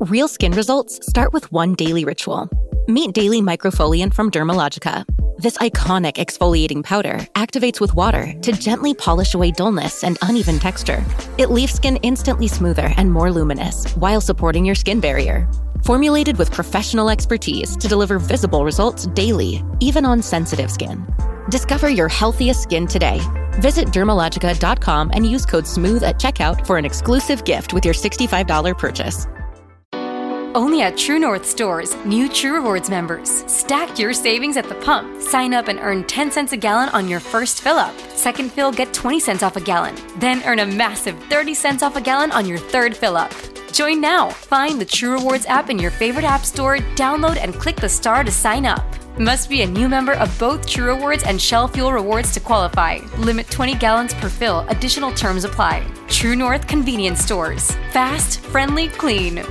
Real skin results start with one daily ritual. Meet Daily Microfoliant from Dermalogica. This iconic exfoliating powder activates with water to gently polish away dullness and uneven texture. It leaves skin instantly smoother and more luminous while supporting your skin barrier. Formulated with professional expertise to deliver visible results daily, even on sensitive skin. Discover your healthiest skin today. Visit Dermalogica.com and use code SMOOTH at checkout for an exclusive gift with your $65 purchase. Only at True North stores, new True Rewards members. Stack your savings at the pump. Sign up and earn 10 cents a gallon on your first fill-up. Second fill, get 20 cents off a gallon. Then earn a massive 30 cents off a gallon on your third fill-up. Join now. Find the True Rewards app in your favorite app store, download and click the star to sign up. Must be a new member of both True Rewards and Shell Fuel Rewards to qualify. Limit 20 gallons per fill. Additional terms apply. True North Convenience Stores. Fast, friendly, clean.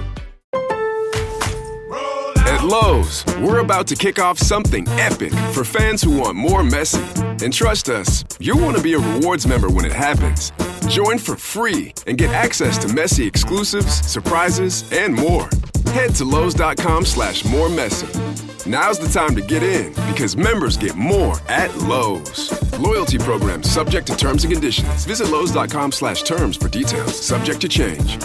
At Lowe's, we're about to kick off something epic for fans who want more Messi. And trust us, you'll want to be a rewards member when it happens. Join for free and get access to Messi exclusives, surprises, and more. Head to Lowe's.com/moremessy. Now's the time to get in because members get more at Lowe's. Loyalty program subject to terms and conditions. Visit Lowe's.com/terms for details. Subject to change.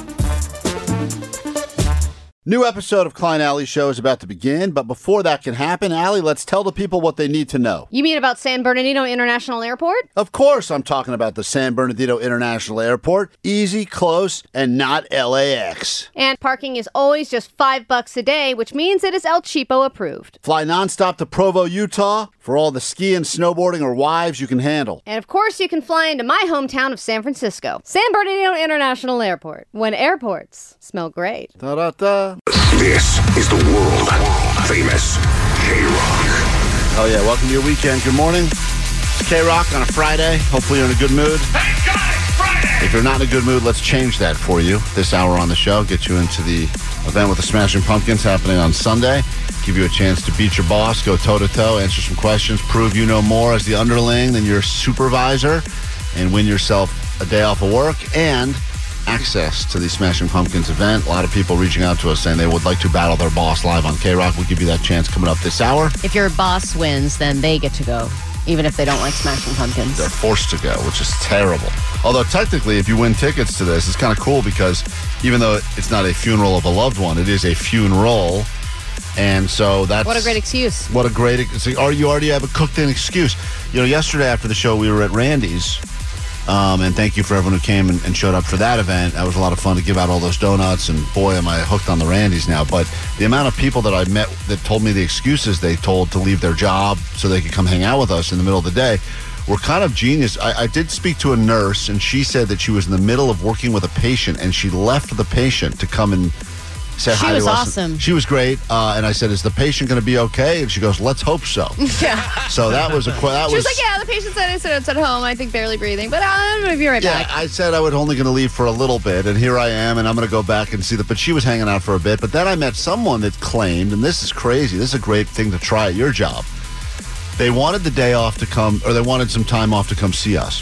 New episode of Klein Alley Show is about to begin, but before that can happen, Allie, let's tell the people what they need to know. You mean about San Bernardino International Airport? Of course I'm talking about the San Bernardino International Airport. Easy, close, and not LAX. And parking is always just $5 a day, which means it is El Cheapo approved. Fly nonstop to Provo, Utah for all the skiing, snowboarding, or wives you can handle. And of course you can fly into my hometown of San Francisco. San Bernardino International Airport. When airports smell great. Da-da-da. This is the world-famous K-Rock. Oh yeah, welcome to your weekend. Good morning. It's K-Rock on a Friday. Hopefully you're in a good mood. Thank God it's Friday! If you're not in a good mood, let's change that for you. This hour on the show, get you into the event with the Smashing Pumpkins happening on Sunday. Give you a chance to beat your boss, go toe-to-toe, answer some questions, prove you know more as the underling than your supervisor, and win yourself a day off of work and access to the Smashing Pumpkins event. A lot of people reaching out to us saying they would like to battle their boss live on K-Rock. We'll give you that chance coming up this hour. If your boss wins, then they get to go, even if they don't like Smashing Pumpkins. They're forced to go, which is terrible. Although technically, if you win tickets to this, it's kind of cool because even though it's not a funeral of a loved one, it is a funeral. And so that's... What a great excuse. What a great... Or you already have a cooked-in excuse. You know, yesterday after the show, we were at Randy's. And thank you for everyone who came and showed up for that event. That was a lot of fun to give out all those donuts, and boy, am I hooked on the Randy's now. But the amount of people that I met that told me the excuses they told to leave their job so they could come hang out with us in the middle of the day were kind of genius. I did speak to a nurse, and she said that she was in the middle of working with a patient, and she left the patient to come and say hi to us. She was awesome. She was great. And I said, is the patient going to be okay? And she goes, let's hope so. Yeah. So that was a... She was like, yeah, the patient said it's at home, I think barely breathing, but I'm going to be right back. Yeah, I said I was only going to leave for a little bit, and here I am, and I'm going to go back and see but she was hanging out for a bit. But then I met someone that claimed, and this is crazy, this is a great thing to try at your job. They wanted the day off to come, or they wanted some time off to come see us.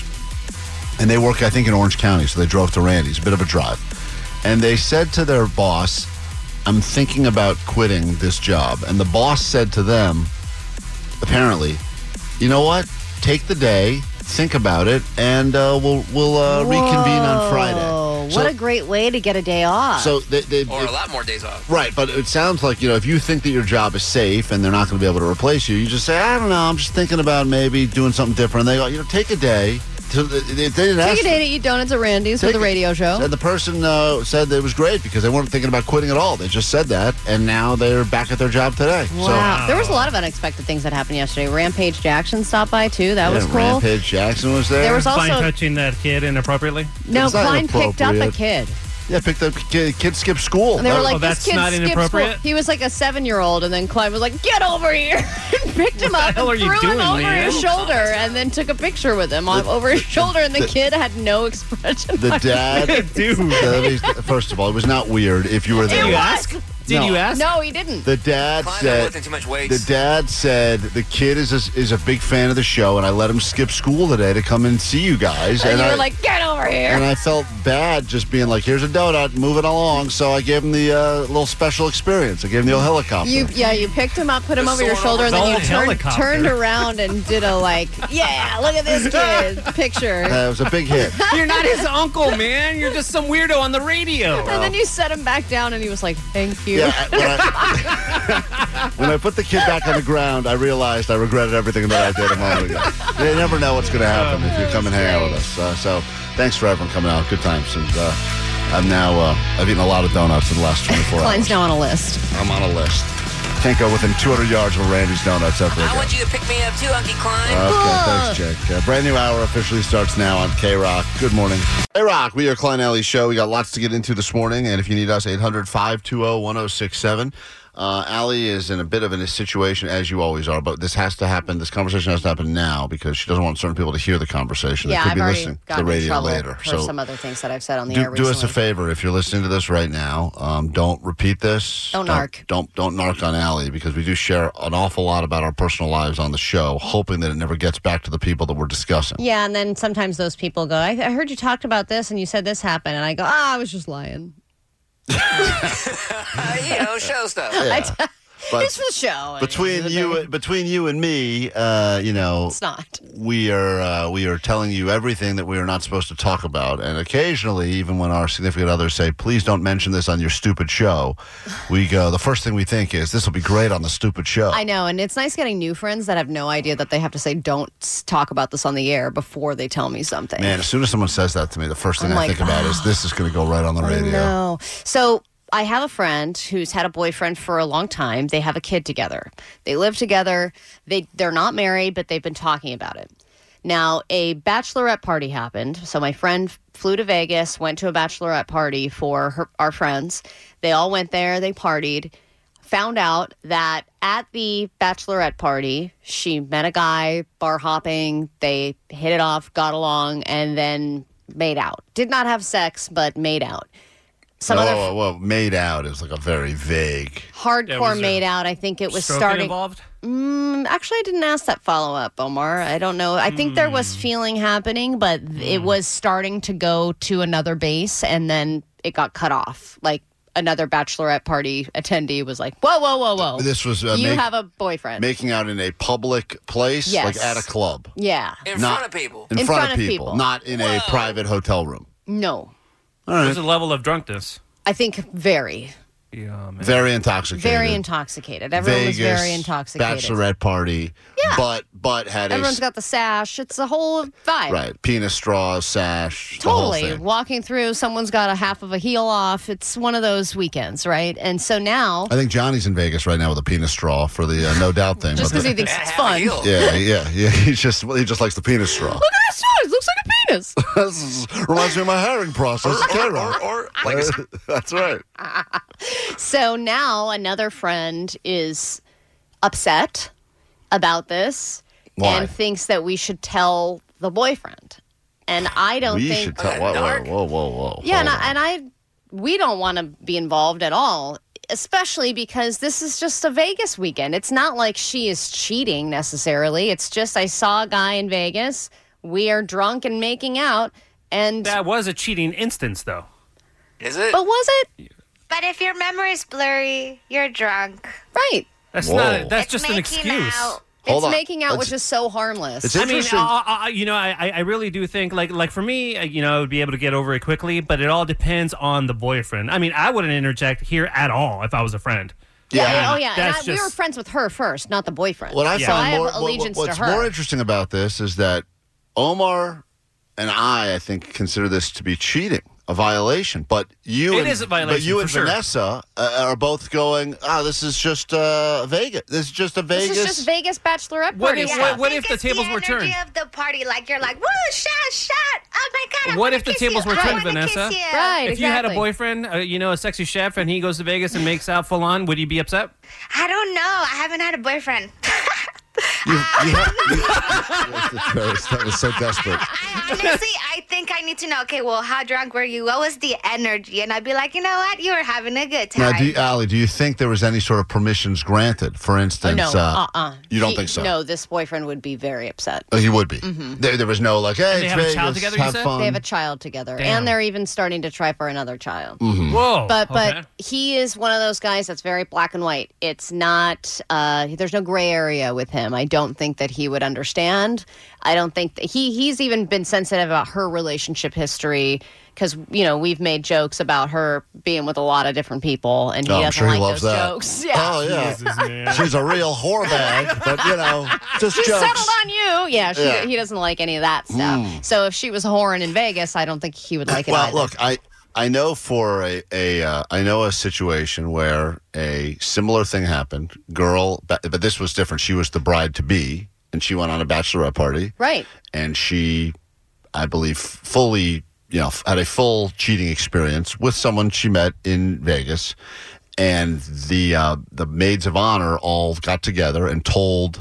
And they work, I think, in Orange County, so they drove to Randy's, a bit of a drive. And they said to their boss, I'm thinking about quitting this job. And the boss said to them, apparently, you know what? Take the day, think about it, and we'll reconvene on Friday. What a great way to get a day off. So or a lot more days off. Right, but it sounds like, you know, if you think that your job is safe and they're not going to be able to replace you, you just say, I don't know, I'm just thinking about maybe doing something different. And they go, you know, take a day. They didn't ask. Take a day to eat donuts at Randy's for the radio show. And the person said that it was great because they weren't thinking about quitting at all. They just said that, and now they're back at their job today. Wow. There was a lot of unexpected things that happened yesterday. Rampage Jackson stopped by, too. That was cool. Rampage Jackson was there. There was also... Klein touching that kid inappropriately? No, Klein picked up a kid. Yeah, picked up kid skipped school. And they were like, that's this kid not skipped inappropriate? school. He was like a 7-year-old, and then Klein was like, get over here, and picked him up and threw him over his shoulder, and then took a picture with him over his shoulder, and the kid had no expression. The dad, dude. First of all, it was not weird if you were there. It was. Did you ask? No, he didn't. The dad said too much weights. the dad said the kid is a big fan of the show, and I let him skip school today to come and see you guys. And you I, were like, get over here. And I felt bad just being like, here's a donut, moving along. So I gave him the little special experience. I gave him the old helicopter. You picked him up, put him over your shoulder, and then you turned around and did a yeah, look at this kid picture. It was a big hit. You're not his uncle, man. You're just some weirdo on the radio. And then you set him back down, and he was like, thank you. Yeah, when I put the kid back on the ground, I realized I regretted everything that I did a moment ago. You never know what's going to happen if you come and hang out with us. So thanks for everyone coming out. Good times. And I've eaten a lot of donuts in the last 24 hours. Klein's now on a list. I'm on a list. Can't go within 200 yards of Randy's Donuts ever again. I want you to pick me up too, Unky Klein. Okay, thanks, Jake. Brand new hour officially starts now on K-Rock. Good morning. K-Rock, we are Klein Alley Show. We got lots to get into this morning, and if you need us, 800-520-1067. Allie is in a bit of a situation, as you always are, but this has to happen. This conversation has to happen now because she doesn't want certain people to hear the conversation. Yeah, they could I've be already listening to the gotten in radio trouble later. for some other things that I've said on the air recently. Do us a favor. If you're listening to this right now, don't repeat this. Don't narc. Don't narc on Allie because we do share an awful lot about our personal lives on the show, hoping that it never gets back to the people that we're discussing. Yeah, and then sometimes those people go, I heard you talked about this and you said this happened. And I go, I was just lying. Show stuff. Yeah. But it's for the show. Between you and me, it's not. We are telling you everything that we are not supposed to talk about, and occasionally, even when our significant others say, "Please don't mention this on your stupid show," we go. The first thing we think is, "This will be great on the stupid show." I know, and it's nice getting new friends that have no idea that they have to say, "Don't talk about this on the air" before they tell me something. Man, as soon as someone says that to me, the first thing I think about is, "This is going to go right on the radio." No, so. I have a friend who's had a boyfriend for a long time. They have a kid together. They live together. They're not married, but they've been talking about it. Now, a bachelorette party happened. So my friend flew to Vegas, went to a bachelorette party for our friends. They all went there. They partied. Found out that at the bachelorette party, she met a guy, bar hopping. They hit it off, got along, and then made out. Did not have sex, but made out. Well, made out is like a very vague. Hardcore made out. I think it was starting. Involved? Actually, I didn't ask that follow-up, Omar. I don't know. I think there was feeling happening, but it was starting to go to another base, and then it got cut off. Like another bachelorette party attendee was like, whoa. This was you have a boyfriend. Making out in a public place, yes. like at a club. Yeah. In front of people. In front of people. Not in a private hotel room. No. All right. What's the level of drunkenness? I think very. Yeah, man. Very intoxicated. Very intoxicated. Everyone was very intoxicated. Bachelorette party. Yeah. But had everyone's got the sash. It's a whole vibe. Right. Penis straw, sash. Totally. The whole thing. Walking through, someone's got a half of a heel off. It's one of those weekends, right? And so now. I think Johnny's in Vegas right now with a penis straw for the No Doubt thing. Just because he thinks it's fun. Yeah. He just likes the penis straw. Look at his straw. It looks like a penis. This reminds me of my herring process. That's right. So now another friend is upset about this. Why? And thinks that we should tell the boyfriend. And I don't think... We should tell... Whoa. Yeah, we don't want to be involved at all, especially because this is just a Vegas weekend. It's not like she is cheating necessarily. It's just I saw a guy in Vegas. We are drunk and making out. And that was a cheating instance, though. Is it? But was it? But if your memory's blurry, you're drunk. Right. That's just an excuse. It's making out, which is so harmless. It's interesting. I really do think, like for me, I would be able to get over it quickly, but it all depends on the boyfriend. I mean, I wouldn't interject here at all if I was a friend. Yeah. We were friends with her first, not the boyfriend. What I find what's more interesting about this is that Omar and I think, consider this to be cheating. A violation, but you is a violation. But you and sure. Vanessa are both going. This is just Vegas. This is just a Vegas. This is just Vegas bachelorette party. What if the tables were turned? The energy of the party, like you're like, woo, shot. Oh my God. What if the tables were turned, Vanessa? Right. If you had a boyfriend, a sexy chef, and he goes to Vegas and makes out full on, would you be upset? I don't know. I haven't had a boyfriend. That was so desperate. Honestly, I think I need to know, okay, well, how drunk were you? What was the energy? And I'd be like, you know what? You were having a good time. Now, Allie, do you think there was any sort of permissions granted? For instance, you don't think so? No, this boyfriend would be very upset. Oh, he would be. There was no like, hey, they have a child together, you have said? fun. They have a child together, Damn. and they're even starting to try for another child. Whoa. But he is one of those guys that's very black and white. It's not. There's no gray area with him. I don't think that he would understand. I don't think that he's even been sensitive about her relationship history because we've made jokes about her being with a lot of different people, and he I'm doesn't sure he like loves those that. jokes. Yeah. Oh yeah, Jesus, man. she's a real whore bag, but just She jokes. settled on you. Yeah, he doesn't like any of that stuff. So if she was whoring in Vegas, I don't think he would like it Well, either. look, I know for I know a situation where a similar thing happened. Girl, but this was different. She was the bride to be, and she went on a bachelorette party. Right. And she, I believe, fully, had a full cheating experience with someone she met in Vegas. And the maids of honor all got together and told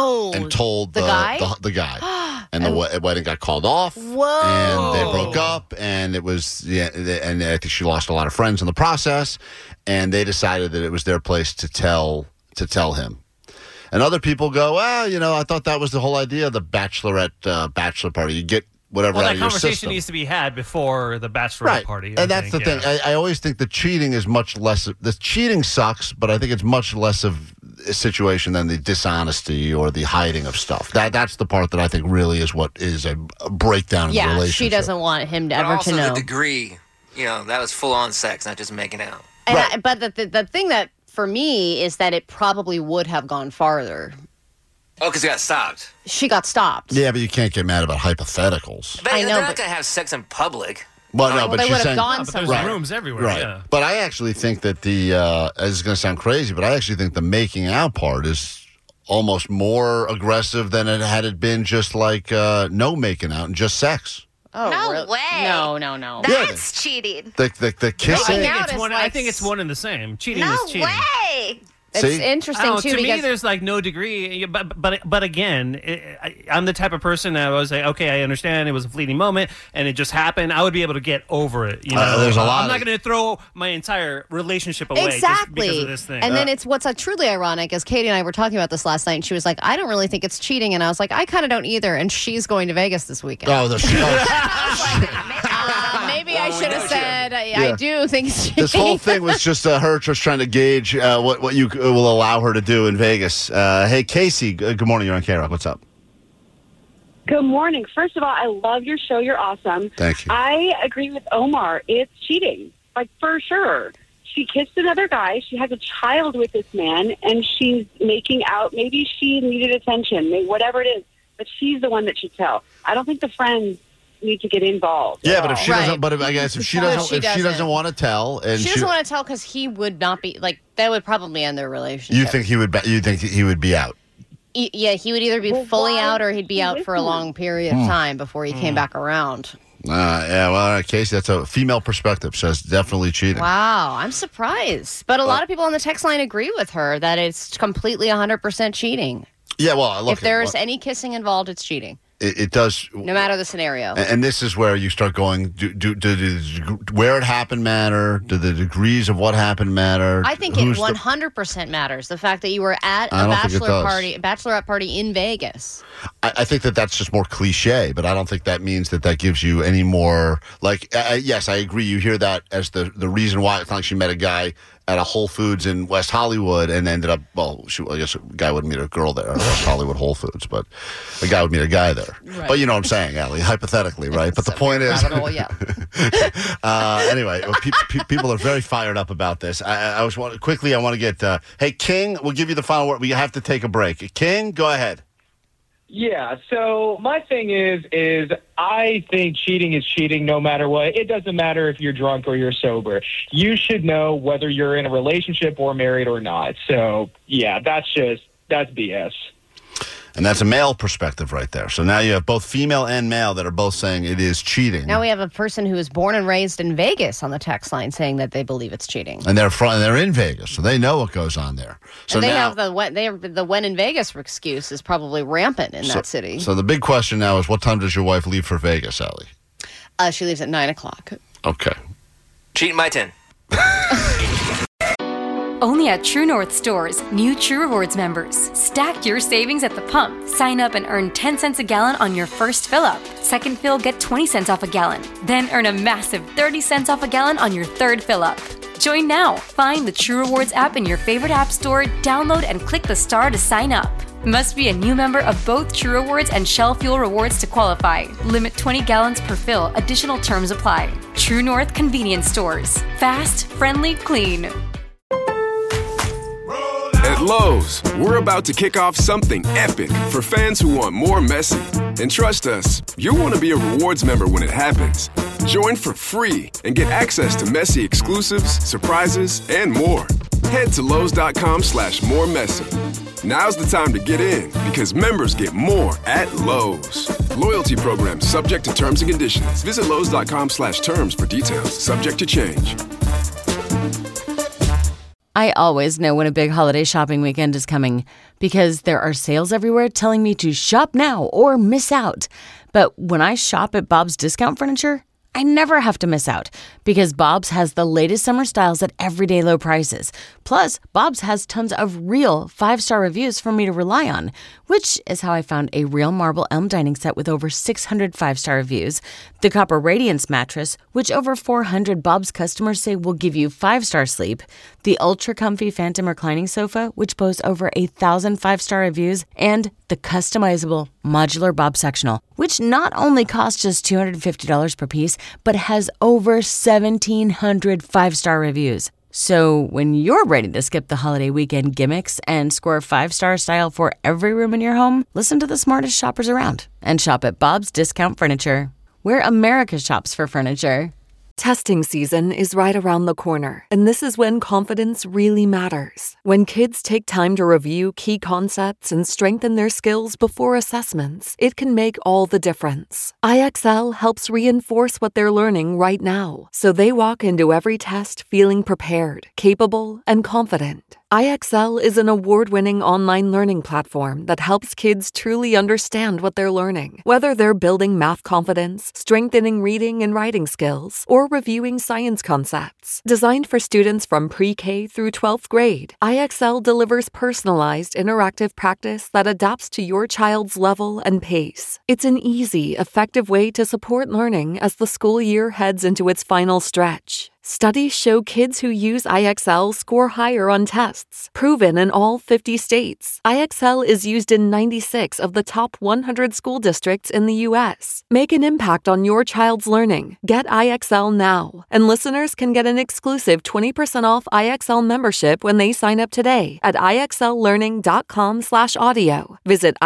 the guy? the guy, and the wedding got called off. Whoa! And they broke up, and it was and I think she lost a lot of friends in the process. And they decided that it was their place to tell him. And other people go, well, I thought that was the whole idea of the bachelor party. You get whatever out that of your conversation system. Needs to be had before the bachelorette party. And that's the thing. I always think the cheating is much less. The cheating sucks, but I think it's much less of a situation than the dishonesty or the hiding of stuff. That's the part that I think really is what is a breakdown in the relationship. She doesn't want him But ever also to know. the degree, that was full-on sex, not just making out. And but the thing that, for me, is that it probably would have gone farther. Oh, because it got stopped. She got stopped. Yeah, but you can't get mad about hypotheticals. But I know, they're but- not going to have sex in public. Well, no, but they she's would have saying, gone But there's somewhere. rooms everywhere. right? Yeah. But I actually think that this is going to sound crazy, but I actually think the making out part is almost more aggressive than it had it been just like no making out and just sex. Oh, No really? way. No. That's cheating. The kissing. Making out is I like think it's one and the same. Cheating No is cheating. way. It's See? interesting, Oh, too, to me, because there's like no degree. But again, I'm the type of person that I was like, okay, I understand it was a fleeting moment and it just happened. I would be able to get over it. There's a lot I'm not of- going to throw my entire relationship away just exactly. because of this thing. And then it's what's truly ironic is Katie and I were talking about this last night, and she was like, I don't really think it's cheating. And I was like, I kind of don't either. And she's going to Vegas this weekend. Oh, the Maybe I should have know, said, I do think it's cheating. This whole thing was just her just trying to gauge what you will allow her to do in Vegas. Hey, Casey, good morning. You're on K-Rock. What's up? Good morning. First of all, I love your show. You're awesome. Thank you. I agree with Omar. It's cheating, like for sure. She kissed another guy. She has a child with this man, and she's making out. Maybe she needed attention, whatever it is, but she's the one that should tell. I don't think the friends need to get involved. Yeah, at but if all. she Right. doesn't, but I guess if she Well, doesn't, she doesn't. want to tell, and She doesn't want to tell because he would not be, like, that would probably end their relationship. you think he would? You think he would be out? Yeah, he would either be Well, fully why out or would he'd be she out for a listen? long period of time before he came back around. Yeah, well, all right, Casey, that's a female perspective, so it's definitely cheating. Wow, I'm surprised. But a lot of people on the text line agree with her that it's completely 100% cheating. Yeah, well, look, If there's any kissing involved, it's cheating, it does. no matter the scenario. And this is where you start going. Where it happened matter? Do the degrees of what happened matter? I think it 100% matters. The fact that you were at I a don't think it does. bachelorette party in Vegas. I think that's just more cliche, but I don't think that means that gives you any more. Like, yes, I agree. You hear that as the reason why. It's not like she met a guy at a Whole Foods in West Hollywood and ended up. Well, I guess a guy would meet a girl there at West Hollywood Whole Foods, but a guy would meet a guy there. Right. But you know what I'm saying, Allie, hypothetically, right? But the point is, Rabbit hole, yeah. anyway, people are very fired up about this. I want to get. Hey, King, we'll give you the final word. We have to take a break. King, go ahead. Yeah, so my thing is I think cheating is cheating no matter what. It doesn't matter if you're drunk or you're sober. You should know whether you're in a relationship or married or not. So, yeah, that's BS. And that's a male perspective right there. So now you have both female and male that are both saying it is cheating. Now we have a person who was born and raised in Vegas on the text line saying that they believe it's cheating. And they're in Vegas, so they know what goes on there. So and they now, have the when in Vegas excuse is probably rampant in that city. So the big question now is, what time does your wife leave for Vegas, Allie? She leaves at 9 o'clock. Okay. Cheating by 10. Only at True North stores, new True Rewards members. Stack your savings at the pump. Sign up and earn 10 cents a gallon on your first fill-up. Second fill, get 20 cents off a gallon. Then earn a massive 30 cents off a gallon on your third fill-up. Join now. Find the True Rewards app in your favorite app store, download and click the star to sign up. Must be a new member of both True Rewards and Shell Fuel Rewards to qualify. Limit 20 gallons per fill. Additional terms apply. True North Convenience Stores. Fast, friendly, clean. At Lowe's, we're about to kick off something epic for fans who want more messy. And trust us, you'll want to be a rewards member when it happens. Join for free and get access to messy exclusives, surprises, and more. Head to Lowe's.com/more messy. Now's the time to get in because members get more at Lowe's. Loyalty program subject to terms and conditions. Visit Lowe's.com/terms for details. Subject to change. I always know when a big holiday shopping weekend is coming because there are sales everywhere telling me to shop now or miss out. But when I shop at Bob's Discount Furniture, I never have to miss out because Bob's has the latest summer styles at everyday low prices. Plus, Bob's has tons of real 5-star reviews for me to rely on, which is how I found a real marble elm dining set with over 600 5-star reviews, the Copper Radiance mattress, which over 400 Bob's customers say will give you 5-star sleep, the ultra comfy Phantom reclining sofa, which boasts over 1,000 5-star reviews, and the customizable modular Bob sectional, which not only costs just $250 per piece, but has over 1,700 5-star reviews. So when you're ready to skip the holiday weekend gimmicks and score 5-star style for every room in your home, listen to the smartest shoppers around and shop at Bob's Discount Furniture, where America shops for furniture. Testing season is right around the corner, and this is when confidence really matters. When kids take time to review key concepts and strengthen their skills before assessments, it can make all the difference. IXL helps reinforce what they're learning right now, so they walk into every test feeling prepared, capable, and confident. IXL is an award-winning online learning platform that helps kids truly understand what they're learning, whether they're building math confidence, strengthening reading and writing skills, or reviewing science concepts. Designed for students from pre-K through 12th grade, IXL delivers personalized, interactive practice that adapts to your child's level and pace. It's an easy, effective way to support learning as the school year heads into its final stretch. Studies show kids who use IXL score higher on tests, proven in all 50 states. IXL is used in 96 of the top 100 school districts in the U.S. Make an impact on your child's learning. Get IXL now. And listeners can get an exclusive 20% off IXL membership when they sign up today at IXLlearning.com/audio. Visit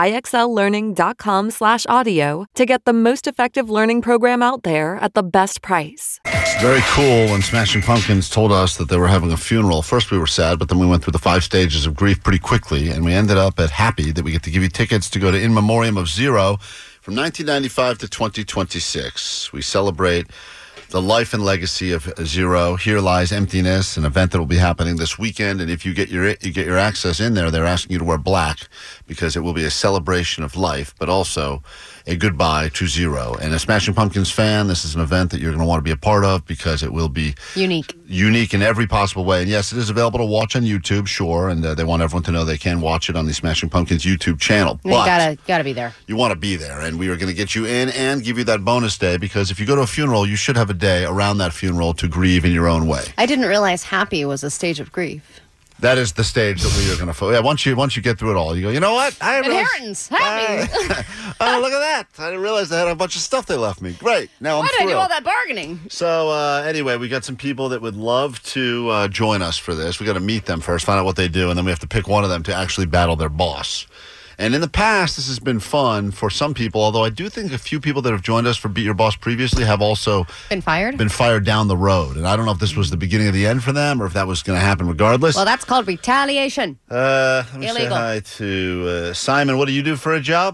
IXLlearning.com/audio to get the most effective learning program out there at the best price. Very cool when Smashing Pumpkins told us that they were having a funeral. First we were sad, but then we went through the 5 stages of grief pretty quickly, and we ended up at happy that we get to give you tickets to go to In Memoriam of Zero from 1995 to 2026. We celebrate the life and legacy of Zero. Here Lies Emptiness, an event that will be happening this weekend, and if you get your access in there, they're asking you to wear black because it will be a celebration of life, but also a goodbye to Zero. And a Smashing Pumpkins fan, this is an event that you're going to want to be a part of because it will be unique in every possible way. And yes, it is available to watch on YouTube, sure, and they want everyone to know they can watch it on the Smashing Pumpkins YouTube channel. You gotta be there. You want to be there, and we are going to get you in and give you that bonus day because if you go to a funeral, you should have a day around that funeral to grieve in your own way. I didn't realize happy was a stage of grief. That is the stage that we are going to. Yeah, once you get through it all, you go. You know what? Inheritance, happy. Oh, look at that! I didn't realize they had a bunch of stuff they left me. Great. Now I'm Why did thrilled. I do all that bargaining? So anyway, we got some people that would love to join us for this. We got to meet them first, find out what they do, and then we have to pick one of them to actually battle their boss. And in the past, this has been fun for some people, although I do think a few people that have joined us for Beat Your Boss previously have also been fired down the road. And I don't know if this was the beginning of the end for them or if that was going to happen regardless. Well, that's called retaliation. Let me Illegal. say hi to Simon. What do you do for a job?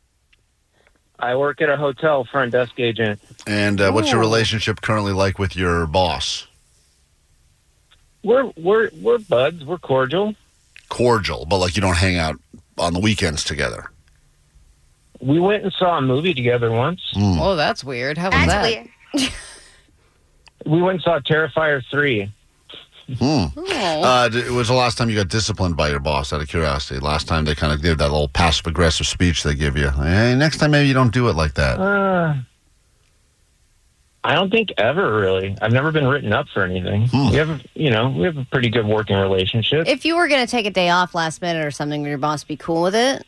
I work at a hotel, front desk agent. And what's your relationship currently like with your boss? We're buds. We're cordial. Cordial, but like you don't hang out on the weekends together. We went and saw a movie together once. Oh, that's weird. How was that? Weird. We went and saw Terrifier 3. It was the last time you got disciplined by your boss, out of curiosity. Last time they kind of did that little passive-aggressive speech they give you. Hey, next time maybe you don't do it like that. I don't think ever, really. I've never been written up for anything. We have a pretty good working relationship. If you were going to take a day off last minute or something, would your boss be cool with it?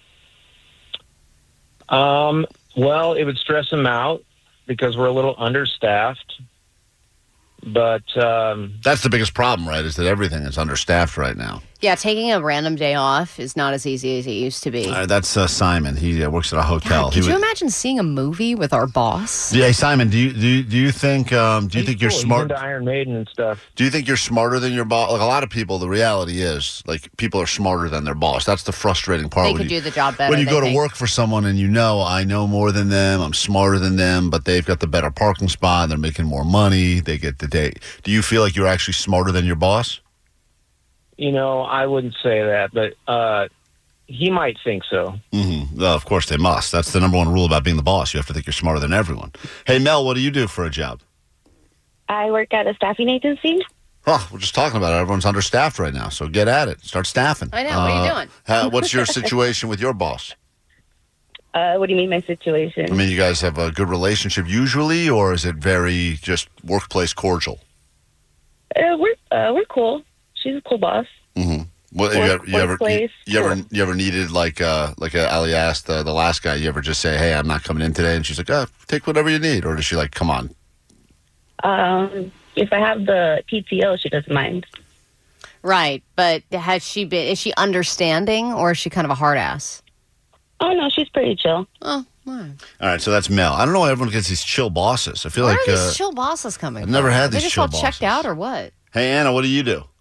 Well, it would stress him out because we're a little understaffed. But that's the biggest problem, right? Is that everything is understaffed right now. Yeah, taking a random day off is not as easy as it used to be. That's Simon. He works at a hotel. God, could you imagine seeing a movie with our boss? Yeah, Simon. Do you think you're smart? He's into Iron Maiden and stuff. Do you think you're smarter than your boss? Like a lot of people, the reality is like people are smarter than their boss. That's the frustrating part. They could do the job better. When you go to work for someone and I know more than them, I'm smarter than them, but they've got the better parking spot, they're making more money, they get the day. Do you feel like you're actually smarter than your boss? I wouldn't say that, but he might think so. Mm-hmm. Well, of course they must. That's the number one rule about being the boss. You have to think you're smarter than everyone. Hey, Mel, what do you do for a job? I work at a staffing agency. Oh, we're just talking about it. Everyone's understaffed right now, so get at it. Start staffing. I know. What are you doing? What's your situation with your boss? What do you mean, my situation? I mean, you guys have a good relationship usually, or is it very just workplace cordial? We're cool. She's a cool boss. Mm-hmm. What you ever needed like Ali asked the last guy? You ever just say, "Hey, I'm not coming in today," and she's like, take whatever you need, or does she like, come on? If I have the PTO, she doesn't mind. Right, but is she understanding, or is she kind of a hard ass? Oh no, she's pretty chill. Oh. All right, so that's Mel. I don't know why everyone gets these chill bosses. I feel Where like are these chill bosses coming from? I've never had these chill bosses. They just all checked out, or what? Hey, Anna, what do you do?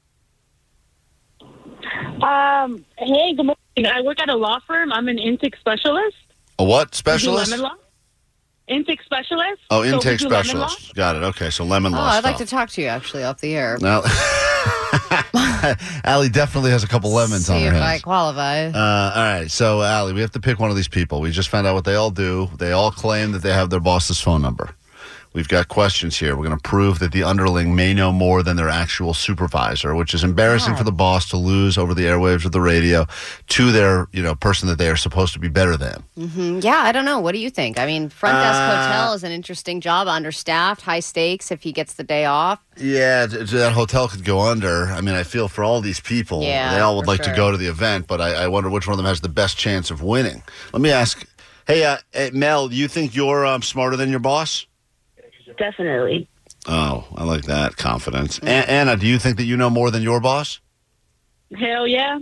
Hey, good morning. I work at a law firm. I'm an intake specialist. A what specialist? Lemon law. Intake specialist. Oh, intake specialist. Got it. Okay, so lemon law. I'd like to talk to you actually off the air. Now, Allie definitely has a couple lemons on her hands. See if I qualify. All right, so Allie, we have to pick one of these people. We just found out what they all do. They all claim that they have their boss's phone number. We've got questions here. We're going to prove that the underling may know more than their actual supervisor, which is embarrassing for the boss to lose over the airwaves of the radio to their, person that they are supposed to be better than. Mm-hmm. Yeah, I don't know. What do you think? I mean, front desk hotel is an interesting job, understaffed, high stakes if he gets the day off. Yeah, that hotel could go under. I mean, I feel for all these people. Yeah, they all would like to go to the event, but I wonder which one of them has the best chance of winning. Let me ask, hey, Mel, do you think you're smarter than your boss? Definitely. Oh, I like that confidence. Anna, do you think that you know more than your boss? Hell yeah.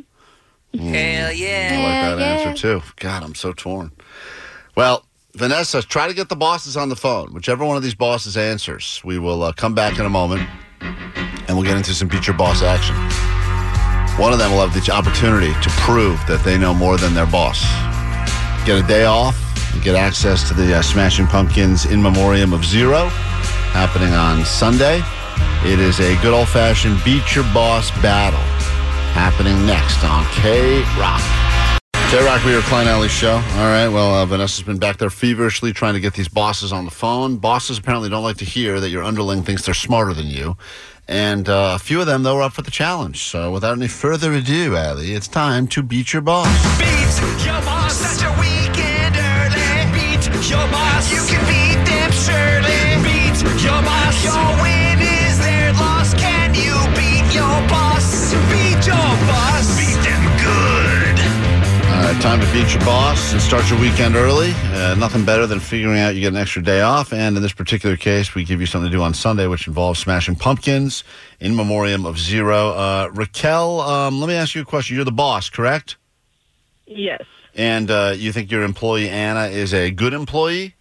Hell yeah. I like that answer, too. God, I'm so torn. Well, Vanessa, try to get the bosses on the phone. Whichever one of these bosses answers, we will come back in a moment, and we'll get into some Beat Your Boss action. One of them will have the opportunity to prove that they know more than their boss. Get a day off. You get access to the Smashing Pumpkins In Memoriam of Zero happening on Sunday. It is a good old-fashioned Beat Your Boss battle happening next on K-Rock. K-Rock, we are Klein Alley Show. All right, well, Vanessa's been back there feverishly trying to get these bosses on the phone. Bosses apparently don't like to hear that your underling thinks they're smarter than you. And a few of them, though, are up for the challenge. So without any further ado, Allie, it's time to beat your boss. Beat your boss, that's your weekend early. Beat your boss, you can beat them surely. Beat your boss, your win is their loss. Can you beat your boss? Beat your boss, beat them good. All right, time to beat your boss and start your weekend early. Nothing better than figuring out you get an extra day off. And in this particular case, we give you something to do on Sunday, which involves Smashing Pumpkins In Memoriam of Zero. Raquel, let me ask you a question. You're the boss, correct? Yes. And you think your employee, Anna, is a good employee?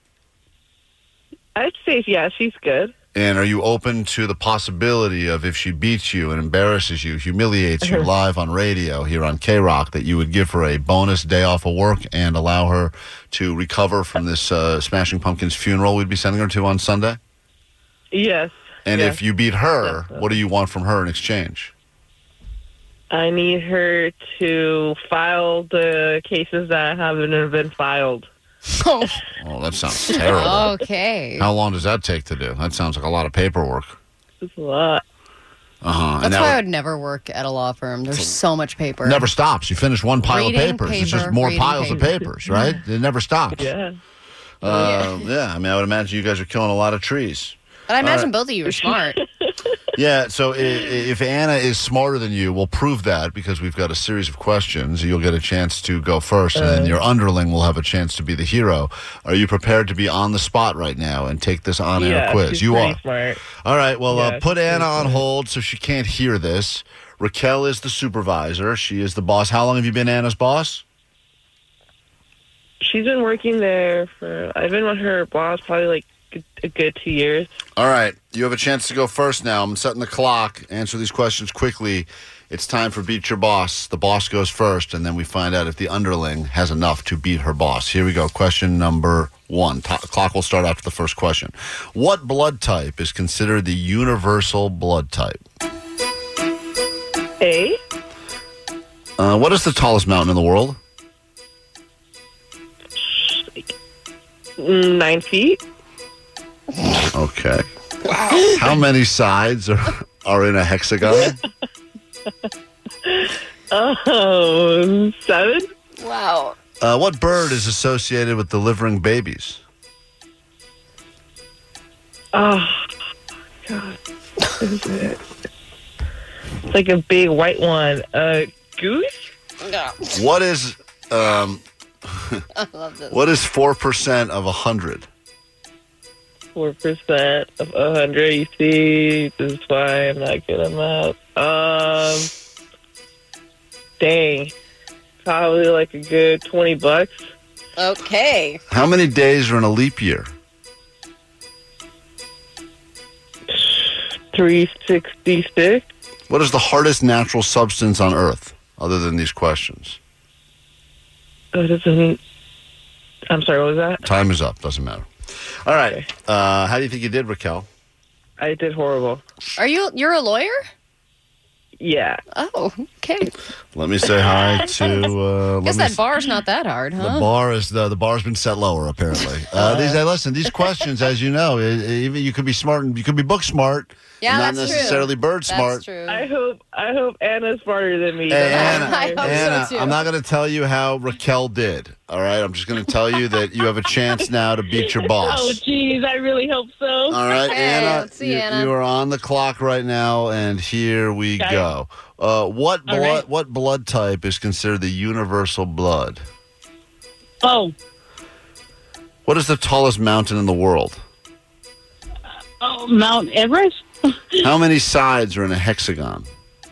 I'd say, yeah, she's good. And are you open to the possibility of if she beats you and embarrasses you, humiliates you live on radio here on K-Rock, that you would give her a bonus day off of work and allow her to recover from this Smashing Pumpkins funeral we'd be sending her to on Sunday? Yes. And yes. if you beat her, what do you want from her in exchange? I need her to file the cases that haven't been filed. Oh, Oh, that sounds terrible. okay. How long does that take to do? That sounds like a lot of paperwork. It's a lot. Uh-huh. That's why I would never work at a law firm. There's so much paper. Never stops. You finish one pile Reading of papers. It's just paper, more reading piles of paper. papers, right? It never stops. Yeah. Yeah, I mean, I would imagine you guys are killing a lot of trees. But I imagine All right. both of you are smart. Yeah, so if Anna is smarter than you, we'll prove that because we've got a series of questions. You'll get a chance to go first, and then your underling will have a chance to be the hero. Are you prepared to be on the spot right now and take this on-air Yeah, quiz? she's You pretty are. smart. All right, well, Yeah, put she's Anna pretty on smart. hold so she can't hear this. Raquel is the supervisor. She is the boss. How long have you been Anna's boss? She's been working there I've been with her boss probably like a good 2 years. All right, you have a chance to go first now. I'm setting the clock. Answer these questions quickly. It's time for Beat Your Boss. The boss goes first, and then we find out if the underling has enough to beat her boss. Here we go. Question number 1. Clock will start after the first question. What blood type is considered the universal blood type? A. What is the tallest mountain in the world? 9 feet. Okay. Wow. How many sides are in a hexagon? 7. Wow. What bird is associated with delivering babies? Oh, God. What is it? It's like a big white one. Goose? What is I love this. what is 4% of 100? 4% of 100. You see, this is why I'm not good at math. Dang. Probably like a good $20. Okay. How many days are in a leap year? 366. What is the hardest natural substance on Earth, other than these questions? Oh, doesn't. I'm sorry, what was that? Time is up. Doesn't matter. All right. How do you think you did, Raquel? I did horrible. You're a lawyer? Yeah. Oh, okay. Let me say hi to. Guess that bar's not that hard, huh? The bar is the bar's been set lower apparently. Listen, these questions, as you know, even you could be smart and you could be book smart. Yeah, not that's necessarily true. bird smart. That's true. I hope Anna's smarter than me. Hey, Anna, I hope Anna, so, too. I'm not going to tell you how Raquel did. All right, I'm just going to tell you that you have a chance now to beat your boss. Oh, geez, I really hope so. All right, Okay, Anna, let's see, Anna. you are on the clock right now, and here we Okay. go. What blood? right. What blood type is considered the universal blood? Oh, What is the tallest mountain in the world? Mount Everest? How many sides are in a hexagon?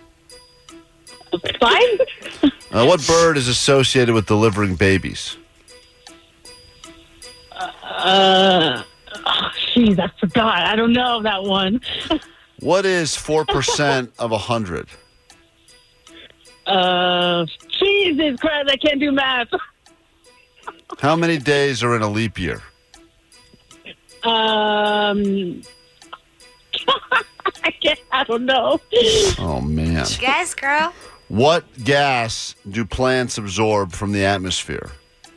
5? What bird is associated with delivering babies? Jeez, I forgot. I don't know that one. What is 4% of 100? Jesus Christ, I can't do math. How many days are in a leap year? I don't know. Oh, man. Guess, girl. What gas do plants absorb from the atmosphere?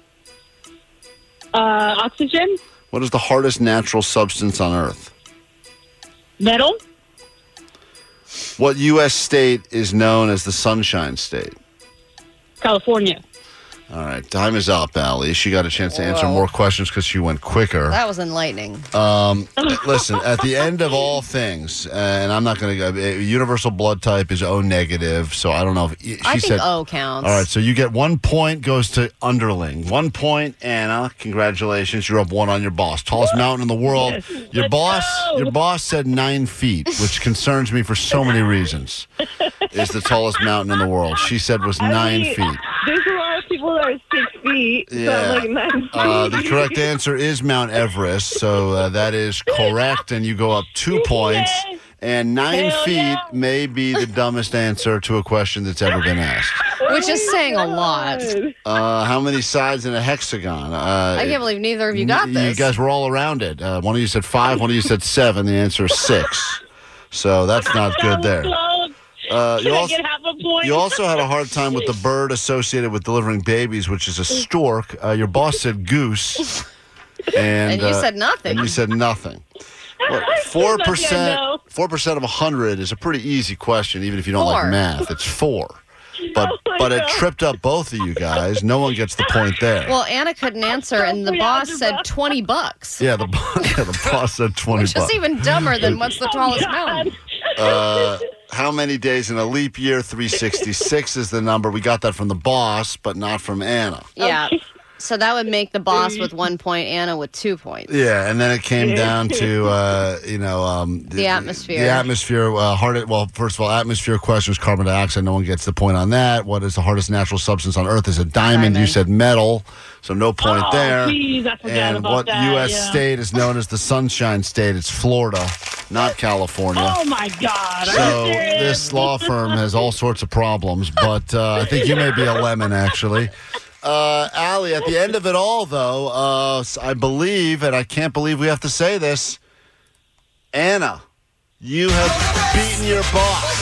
Oxygen? What is the hardest natural substance on Earth? Metal? What U.S. state is known as the Sunshine State? California. All right, time is up, Allie. She got a chance to answer Whoa. more questions because she went quicker. That was enlightening. Listen, at the end of all things, and I'm not going to go, universal blood type is O negative, so I don't know if she I think said. O counts. All right, so you get 1 point, goes to underling. 1 point, Anna. Congratulations, you're up 1 on your boss. Tallest mountain in the world. Your boss said 9 feet, which concerns me for so many reasons. Is the tallest mountain in the world. She said was 9 feet. There's a lot of people that are 6 feet. Yeah. So like 9 feet. The correct answer is Mount Everest, so that is correct, and you go up 2 points. And 9 Hell feet yeah. may be the dumbest answer to a question that's ever been asked. Which is saying a lot. How many sides in a hexagon? I can't believe neither of you got You this. guys were all around it. One of you said 5, one of you said 7. The answer is 6. So that's not good there. Close. Can I get half a point? You also had a hard time with the bird associated with delivering babies, which is a stork. Your boss said goose. And you said nothing. And you said nothing. Well, 4% of 100 is a pretty easy question, even if you don't like math. It's 4. But it tripped up both of you guys. No one gets the point there. Well, Anna couldn't answer, and the boss said $20. Yeah, the boss said $20. Which is even dumber than what's the tallest mountain. How many days in a leap year? 366 is the number. We got that from the boss, but not from Anna. Yeah. So that would make the boss with 1 point, Anna with 2 points. Yeah, and then it came down to, the atmosphere. The atmosphere, first of all, atmosphere question was carbon dioxide. No one gets the point on that. What is the hardest natural substance on Earth? Is a diamond. You said metal, so no point there. Geez, I forgot and about what that, U.S. state is known as the Sunshine State? It's Florida, not California. Oh, my God. So this law firm has all sorts of problems, but I think you may be a lemon, actually. Allie, at the end of it all, though, I believe, and I can't believe we have to say this, Anna, you have beaten your boss.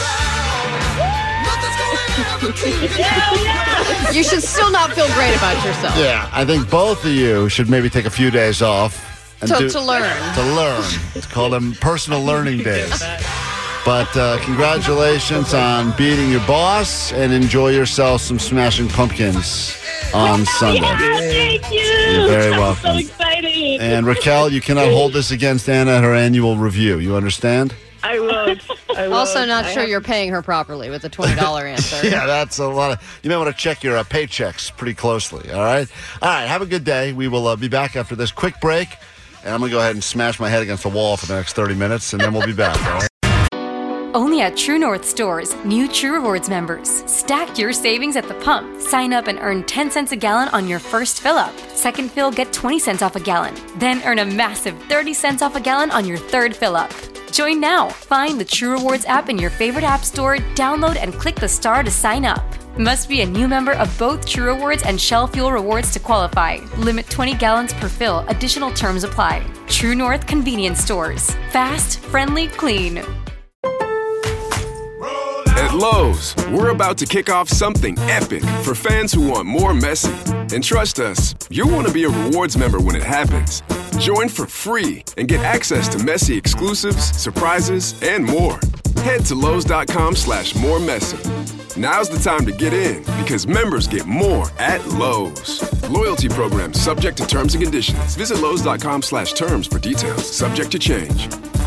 You should still not feel great about yourself. Yeah, I think both of you should maybe take a few days off. To learn. To learn. It's called them personal learning days. But congratulations on beating your boss, and enjoy yourself some Smashing Pumpkins on Sunday. Thank you. You're very welcome. I'm so excited. And Raquel, you cannot hold this against Anna at her annual review. You understand? I won't. Also, not sure you're paying her properly with a $20 answer. Yeah, that's a lot of. You may want to check your paychecks pretty closely. All right. Have a good day. We will be back after this quick break, and I'm going to go ahead and smash my head against the wall for the next 30 minutes, and then we'll be back. All right. Only at True North stores, new True Rewards members. Stack your savings at the pump. Sign up and earn 10 cents a gallon on your first fill up. Second fill, get 20 cents off a gallon. Then earn a massive 30 cents off a gallon on your third fill up. Join now. Find the True Rewards app in your favorite app store, download and click the star to sign up. Must be a new member of both True Rewards and Shell Fuel Rewards to qualify. Limit 20 gallons per fill. Additional terms apply. True North Convenience Stores. Fast, friendly, clean. At Lowe's, we're about to kick off something epic for fans who want more messy. And trust us, you'll want to be a rewards member when it happens. Join for free and get access to messy exclusives, surprises, and more. Head to Lowe's.com/more messy. Now's the time to get in because members get more at Lowe's. Loyalty program subject to terms and conditions. Visit Lowe's.com/terms for details. Subject to change.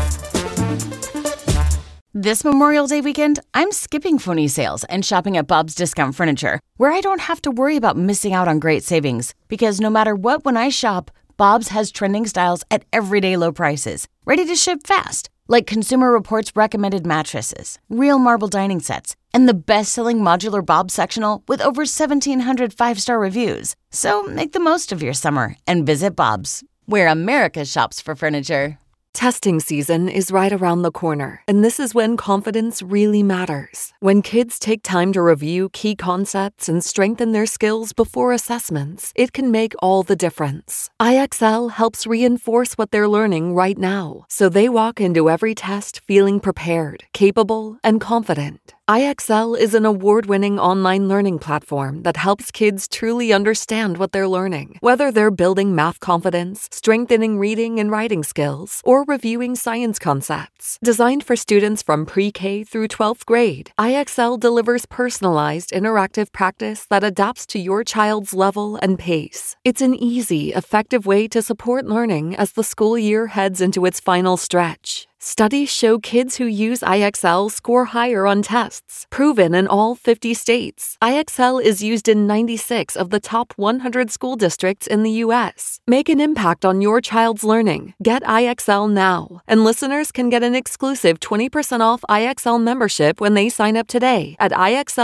This Memorial Day weekend, I'm skipping phony sales and shopping at Bob's Discount Furniture, where I don't have to worry about missing out on great savings. Because no matter what, when I shop, Bob's has trending styles at everyday low prices, ready to ship fast. Like Consumer Reports recommended mattresses, real marble dining sets, and the best-selling modular Bob's sectional with over 1,700 five-star reviews. So make the most of your summer and visit Bob's, where America shops for furniture. Testing season is right around the corner, and this is when confidence really matters. When kids take time to review key concepts and strengthen their skills before assessments, it can make all the difference. IXL helps reinforce what they're learning right now, so they walk into every test feeling prepared, capable, and confident. IXL is an award-winning online learning platform that helps kids truly understand what they're learning, whether they're building math confidence, strengthening reading and writing skills, or reviewing science concepts. Designed for students from pre-K through 12th grade, IXL delivers personalized, interactive practice that adapts to your child's level and pace. It's an easy, effective way to support learning as the school year heads into its final stretch. Studies show kids who use IXL score higher on tests, proven in all 50 states. IXL is used in 96 of the top 100 school districts in the U.S. Make an impact on your child's learning. Get IXL now. And listeners can get an exclusive 20% off IXL membership when they sign up today at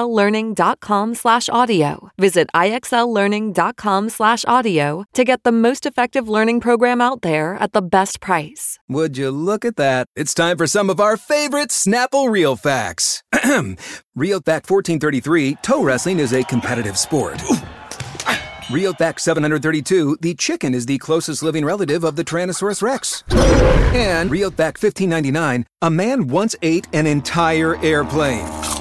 IXLlearning.com/audio. Visit IXLlearning.com/audio to get the most effective learning program out there at the best price. Would you look at that? It's time for some of our favorite Snapple Real Facts. Real Fact 1433, toe wrestling is a competitive sport. Real Fact 732, the chicken is the closest living relative of the Tyrannosaurus Rex. And Real Fact 1599, a man once ate an entire airplane.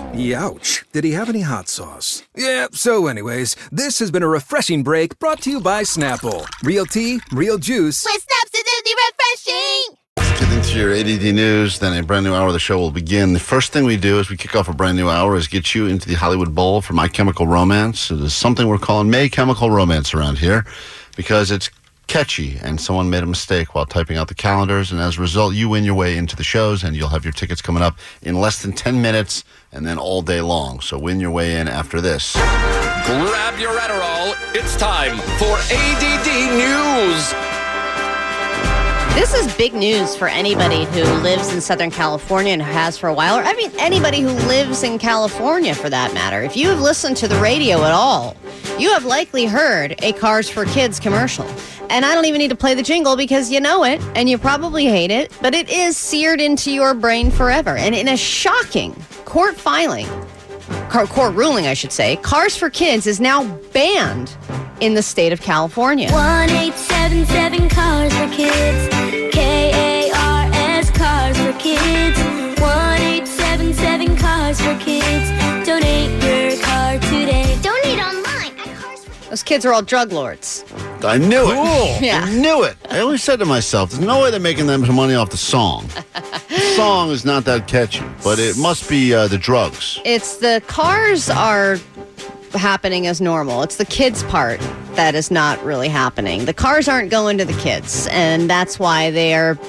Youch. Did he have any hot sauce? Yeah, so anyways, this has been a refreshing break brought to you by Snapple. Real tea, real juice. With Snaps, it's refreshing. Get into your ADD news, then a brand new hour of the show will begin. The first thing we do as we kick off a brand new hour is get you into the Hollywood Bowl for My Chemical Romance. It is something we're calling May Chemical Romance around here because it's catchy and someone made a mistake while typing out the calendars, and as a result, you win your way into the shows and you'll have your tickets coming up in less than 10 minutes and then all day long. So win your way in after this. Grab your Adderall. It's time for ADD News. This is big news for anybody who lives in Southern California and has for a while, or I mean anybody who lives in California for that matter. If you have listened to the radio at all, you have likely heard a Cars for Kids commercial. And I don't even need to play the jingle because you know it and you probably hate it, but it is seared into your brain forever. And in a shocking court ruling, I should say, Cars for Kids is now banned in the state of California. 1-877 Cars for Kids. KARS Cars for Kids. 1-877 Cars for Kids. Donate your car today. Donate online at Cars for Kids. Those kids are all drug lords. I knew it. Cool. Yeah. I knew it. I always said to myself, there's no way they're making them some money off the song. The song is not that catchy, but it must be the drugs. It's the cars are happening as normal. It's the kids part that is not really happening. The cars aren't going to the kids, and that's why they've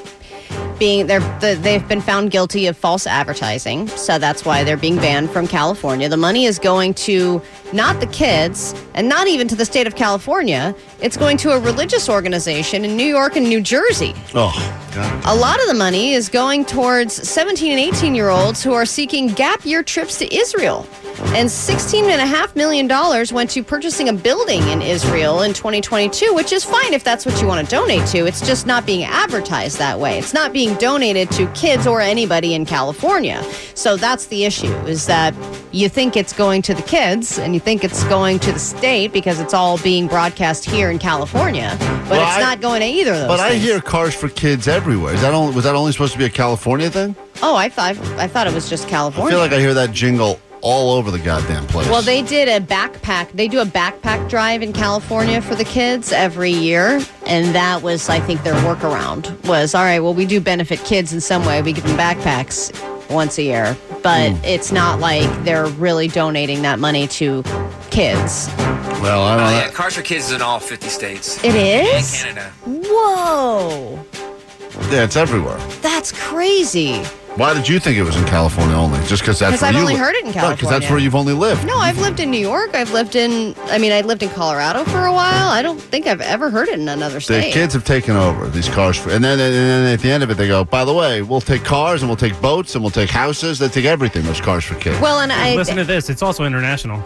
been found guilty of false advertising. So that's why they're being banned from California. The money is going to not the kids and not even to the state of California. It's going to a religious organization in New York and New Jersey. Oh, God. A lot of the money is going towards 17 and 18-year-olds who are seeking gap year trips to Israel. And $16.5 million went to purchasing a building in Israel in 2022, which is fine if that's what you want to donate to. It's just not being advertised that way. It's not being donated to kids or anybody in California. So that's the issue, is that you think it's going to the kids and you think it's going to the state because it's all being broadcast here in California, but it's not going to either of those But things. I hear Cars for Kids everywhere. Was that only supposed to be a California thing? Oh, I thought it was just I California. feel like I hear that jingle all over the goddamn place. Well, they did a backpack. They do a backpack drive in California for the kids every year. And that was, I think, their workaround was, all right, well, we do benefit kids in some way. We give them backpacks once a year. But it's not like they're really donating that money to kids. Well, I don't know. Yeah, Cars for Kids is in all 50 states. It is? And Canada. Whoa. Yeah, it's everywhere. That's crazy. Why did you think it was in California only? Just because that's where I've you only li- heard it in California. Because that's where you've only lived. No, I've lived in New York. I lived in Colorado for a while. I don't think I've ever heard it in another The state. kids have taken over these cars, and then at the end of it, they go, by the way, we'll take cars and we'll take boats and we'll take houses. They take everything, those Cars for Kids. Well, and Listen to this. It's also international.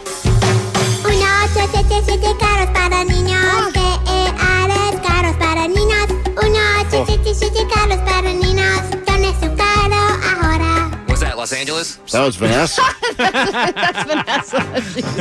1-877 Carros para niños. KARS Carros para niños. 1-877 Carros para niños. Done su carro ahora. Was that Los Angeles? That was Vanessa. That's Vanessa.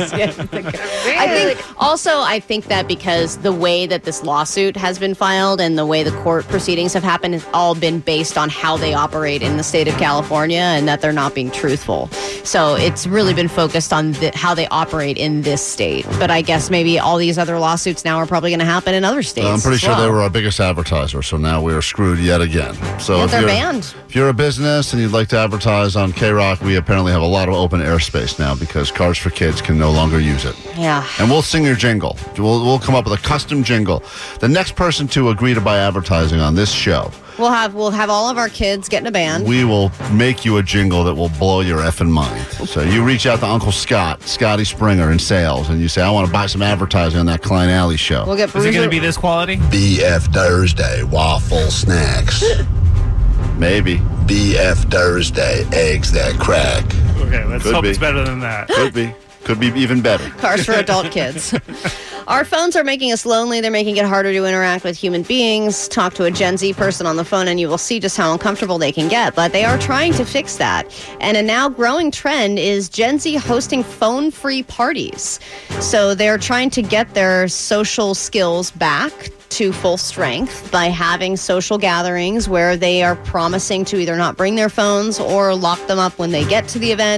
I think that because the way that this lawsuit has been filed and the way the court proceedings have happened has all been based on how they operate in the state of California and that they're not being truthful. So it's really been focused on how they operate in this state. But I guess maybe all these other lawsuits now are probably going to happen in other states. I'm pretty as sure well. they were our biggest advertiser, so now we're screwed yet again. So Yeah, if they're you're, banned. If you're a business and you'd like to advertise on K-Rock, we apparently have a lot of open airspace now because Cars for Kids can no longer use it. Yeah. And we'll sing your jingle. We'll come up with a custom jingle. The next person to agree to buy advertising on this show, We'll have all of our kids get in a band. we will make you a jingle that will blow your effing mind. So you reach out to Uncle Scotty Springer in sales, and you say, I want to buy some advertising on that Klein Alley show. We'll get Is it going to be this quality? BF Thursday, waffle snacks. Maybe. BF Thursday, eggs that crack. Okay, let's Could hope be. it's better than that. Could be. Could be even better. Cars for adult kids. Our phones are making us lonely. They're making it harder to interact with human beings. Talk to a Gen Z person on the phone and you will see just how uncomfortable they can get. But they are trying to fix that. And a now growing trend is Gen Z hosting phone-free parties. So they're trying to get their social skills back to full strength by having social gatherings where they are promising to either not bring their phones or lock them up when they get to the event,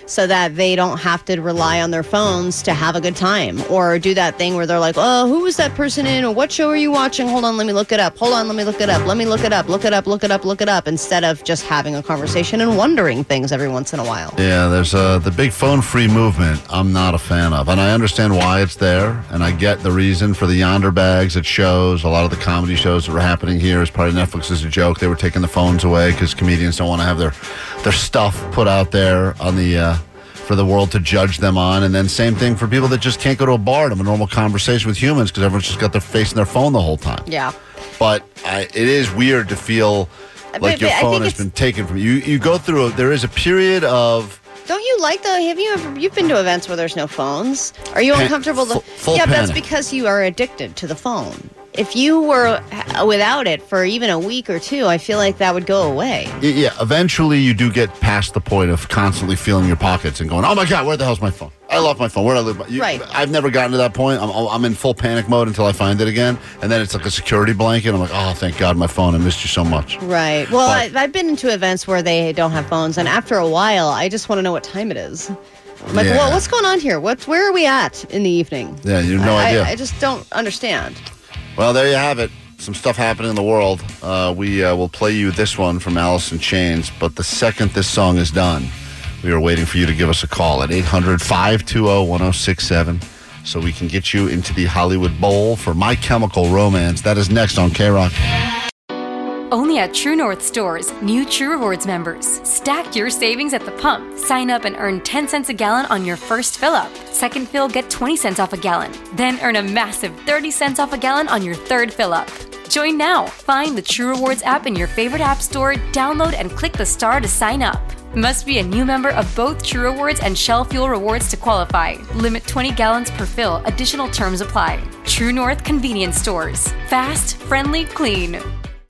so that they don't have to rely on their phones to have a good time, or do that thing where they're like, oh, who was that person in, or what show are you watching? Hold on, let me look it up. Hold on, let me look it up. Let me look it up. Look it up, look it up, look it up, instead of just having a conversation and wondering things every once in a while. Yeah, there's the big phone-free movement I'm not a fan of. And I understand why it's there, and I get the reason for the yonder bags at shows. A lot of the comedy shows that were happening here as part of Netflix as a joke. They were taking the phones away because comedians don't want to have their stuff put out there on the for the world to judge them on. And then same thing for people that just can't go to a bar and have a normal conversation with humans because everyone's just got their face in their phone the whole time. Yeah. But it is weird to feel like your phone has been taken from you. You go through there is a period of. Don't you like you've been to events where there's no phones? Are you uncomfortable? Full yeah, panic. that's because you are addicted to the phone. If you were without it for even a week or two, I feel like that would go away. Yeah, eventually you do get past the point of constantly feeling your pockets and going, oh my God, where the hell's my phone? I love my phone. Where do I live? Right. I've never gotten to that point. I'm in full panic mode until I find it again. And then it's like a security blanket. I'm like, oh, thank God, my phone. I missed you so much. Right. Well, I've been into events where they don't have phones. And after a while, I just want to know what time it is. I'm like, well, what's going on here? Where are we at in the evening? Yeah, you have no idea. I just don't understand. Well, there you have it. Some stuff happening in the world. We will play you this one from Alice in Chains. But the second this song is done, we are waiting for you to give us a call at 800-520-1067 so we can get you into the Hollywood Bowl for My Chemical Romance. That is next on K-Rock. Only at True North stores, new True Rewards members. Stack your savings at the pump. Sign up and earn 10 cents a gallon on your first fill-up. Second fill, get 20 cents off a gallon. Then earn a massive 30 cents off a gallon on your third fill-up. Join now. Find the True Rewards app in your favorite app store, download and click the star to sign up. Must be a new member of both True Rewards and Shell Fuel Rewards to qualify. Limit 20 gallons per fill. Additional terms apply. True North Convenience Stores. Fast, friendly, clean.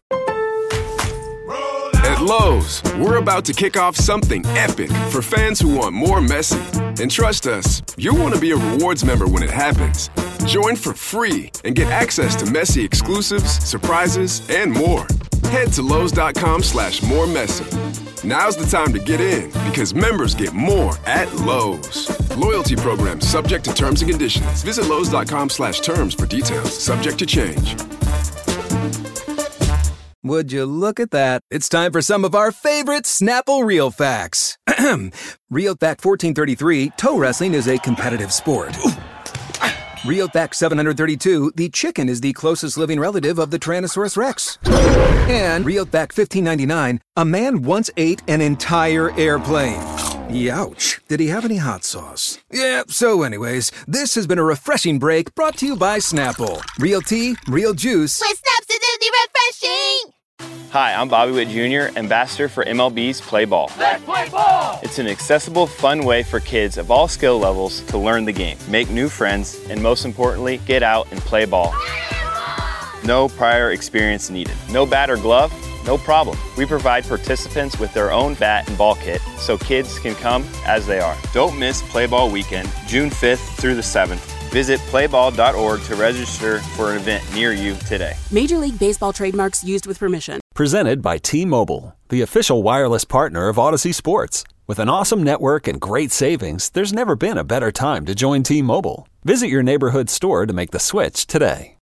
At Lowe's, we're about to kick off something epic for fans who want more messy. And trust us, you'll want to be a rewards member when it happens. Join for free and get access to messy exclusives, surprises, and more. Head to Lowe's.com/more messy. Now's the time to get in because members get more at Lowe's. Loyalty program subject to terms and conditions. Visit Lowe's.com/terms for details. Subject to change. Would you look at that? It's time for some of our favorite Snapple Real Facts. Real Fact 1433, toe wrestling is a competitive sport. Real Fact 732, the chicken is the closest living relative of the Tyrannosaurus Rex. And Real Fact 1599, a man once ate an entire airplane. Youch. Did he have any hot sauce? Yeah, so anyways, this has been a refreshing break brought to you by Snapple. Real tea, real juice. With Snaps, it's refreshing! Hi, I'm Bobby Witt Jr., ambassador for MLB's Play Ball. Let's play ball! It's an accessible, fun way for kids of all skill levels to learn the game, make new friends, and most importantly, get out and play ball. No prior experience needed. No bat or glove? No problem. We provide participants with their own bat and ball kit so kids can come as they are. Don't miss Play Ball Weekend, June 5th through the 7th. Visit playball.org to register for an event near you today. Major League Baseball trademarks used with permission. Presented by T-Mobile, the official wireless partner of Odyssey Sports. With an awesome network and great savings, there's never been a better time to join T-Mobile. Visit your neighborhood store to make the switch today.